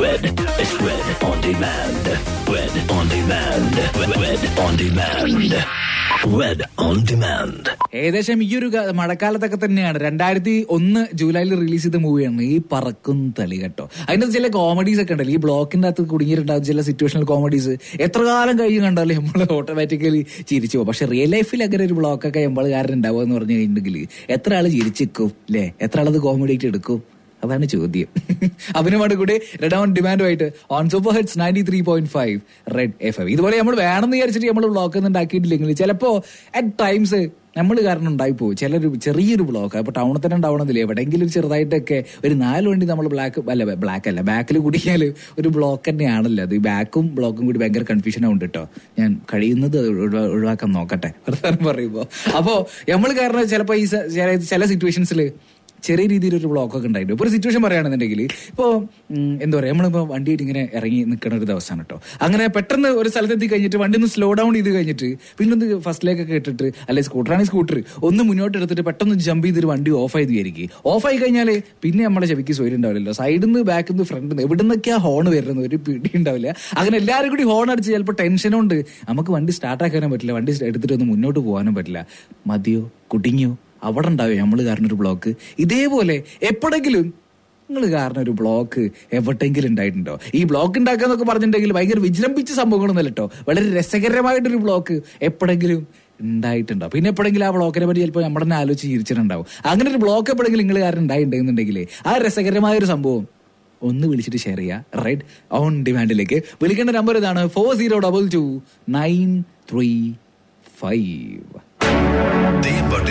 Red. It's Red on demand. Red on demand. Red on demand. Red on demand. ഏകദേശം ഈ ഒരു മഴക്കാലത്തൊക്കെ തന്നെയാണ് 2001 ജൂലൈയിൽ റിലീസ് ചെയ്ത മൂവിയാണ് ഈ പറക്കും തളി കേട്ടോ. അതിന്റെ ചില കോമഡീസ് ഒക്കെ ഉണ്ടല്ലോ, ഈ ബ്ലോക്കിന്റെ അകത്ത് കുടുങ്ങിയിട്ടുണ്ടാകുന്ന ചില സിറ്റുവേഷണൽ കോമഡീസ് എത്ര കാലം കഴിഞ്ഞ് കണ്ടാലും നമ്മൾ ഓട്ടോമാറ്റിക്കലി ചിരിച്ചു പോകും. പക്ഷെ റിയൽ ലൈഫിൽ അങ്ങനെ ഒരു ബ്ലോക്കൊക്കെ എമ്പളുകാരൻ ഉണ്ടാവുക എന്ന് പറഞ്ഞു കഴിഞ്ഞിട്ടുണ്ടെങ്കിൽ എത്ര ആള് ചിരിച്ചിരിക്കും അല്ലേ, എത്ര ആളത് കോമഡി ആയിട്ട് എടുക്കും, അതാണ് ചോദ്യം. അവനുമാണ് കൂടെ റെഡ് ഓൺ ഡിമാൻഡുമായിട്ട് on super hits 93.5 red FM. ഇതുപോലെ നമ്മൾ വേണമെന്ന് വിചാരിച്ചിട്ട് നമ്മൾ ബ്ലോക്ക് ഒന്നും ഉണ്ടാക്കിയിട്ടില്ലെങ്കിൽ ചിലപ്പോ അറ്റ് ടൈംസ് നമ്മൾ കാരണം ഉണ്ടായിപ്പോ ചെറിയൊരു ബ്ലോക്ക്. അപ്പൊ ടൗണിൽ തന്നെ ഉണ്ടാവണമെന്നില്ല, എവിടെയെങ്കിലും ചെറുതായിട്ടൊക്കെ ഒരു 4 വണ്ടി നമ്മൾ ബ്ലാക്ക് അല്ല ബാക്കിൽ കുടിക്കാല് ഒരു ബ്ലോക്ക് തന്നെയാണല്ലോ അത്. ഈ ബാക്കും ബ്ലോക്കും കൂടി ഭയങ്കര കൺഫ്യൂഷൻ ആവുണ്ട് കേട്ടോ. ഞാൻ കഴിയുന്നത് ഒഴിവാക്കാൻ നോക്കട്ടെ വർത്താനം പറയുമ്പോ. അപ്പോ നമ്മൾ കാരണം ചിലപ്പോ ഈ ചില സിറ്റുവേഷൻസിൽ ചെറിയ രീതിയിലൊരു ബ്ലോക്കൊക്കെ ഉണ്ടായിട്ട് ഇപ്പോൾ ഒരു സിറ്റുവേഷൻ പറയുകയാണെന്നുണ്ടെങ്കിൽ ഇപ്പോൾ എന്താ പറയുക, നമ്മളിപ്പോൾ വണ്ടിയായിട്ട് ഇങ്ങനെ ഇറങ്ങി നിൽക്കുന്ന ഒരു ദിവസമാണ് കേട്ടോ. അങ്ങനെ പെട്ടെന്ന് ഒരു സ്ഥലത്തെത്തി കഴിഞ്ഞിട്ട് വണ്ടി ഒന്ന് സ്ലോ ഡൗൺ ചെയ്ത് കഴിഞ്ഞിട്ട് പിന്നെ ഒന്ന് ഫസ്റ്റിലേക്കൊക്കെ ഇട്ടിട്ട് അല്ലെങ്കിൽ സ്കൂട്ടറാണെങ്കിൽ സ്കൂട്ടർ ഒന്ന് മുന്നോട്ട് എടുത്തിട്ട് പെട്ടെന്ന് ജമ്പ് ചെയ്തൊരു വണ്ടി ഓഫ് ചെയ്ത് വിചാരിക്കും. ഓഫായി കഴിഞ്ഞാൽ പിന്നെ നമ്മളെ ചെവിക്ക് സൗകര്യം ഉണ്ടാവില്ലല്ലോ. സൈഡിൽ നിന്ന് ബാക്കിൽ നിന്ന് ഫ്രണ്ടിൽ നിന്ന് എവിടെ നിന്നൊക്കെയാ ഹോൺ വരുന്നത് ഒരു പിടി ഉണ്ടാവില്ല. അങ്ങനെ എല്ലാവരും കൂടി ഹോൺ അടിച്ച് ചിലപ്പോൾ ടെൻഷനുണ്ട് നമുക്ക് വണ്ടി സ്റ്റാർട്ടാക്കാനും പറ്റില്ല, വണ്ടി എടുത്തിട്ട് ഒന്ന് മുന്നോട്ട് പോകാനും പറ്റില്ല. മതിയോ കുടുങ്ങിയോ അവിടെ ഉണ്ടാവും നമ്മൾ കാരണം ഒരു ബ്ലോക്ക്. ഇതേപോലെ എപ്പോഴെങ്കിലും നിങ്ങൾ കാരണം ഒരു ബ്ലോക്ക് എവിടെയെങ്കിലും ഉണ്ടായിട്ടുണ്ടോ? ഈ ബ്ലോക്ക് ഉണ്ടാക്കാന്നൊക്കെ പറഞ്ഞിട്ടുണ്ടെങ്കിൽ ഭയങ്കര വിജൃംഭിച്ച സംഭവങ്ങളൊന്നുമല്ല കേട്ടോ, വളരെ രസകരമായിട്ടൊരു ബ്ലോക്ക് എപ്പോഴെങ്കിലും ഉണ്ടായിട്ടുണ്ടോ? പിന്നെ എപ്പോഴെങ്കിലും ആ ബ്ലോക്കിനെ പറ്റി ചിലപ്പോൾ നമ്മുടെ തന്നെ ആലോചിച്ച് ചിരിച്ചിട്ടുണ്ടാവും. അങ്ങനെ ഒരു ബ്ലോക്ക് എപ്പോഴെങ്കിലും നിങ്ങൾ കാരണം ഉണ്ടായിട്ടുണ്ടെന്നുണ്ടെങ്കിൽ ആ രസകരമായൊരു സംഭവം ഒന്ന് വിളിച്ചിട്ട് ഷെയർ ചെയ്യുക റെഡ് ഓൺ ഡിമാൻഡിലേക്ക്. വിളിക്കേണ്ട നമ്പർ ഇതാണ് 4022 935.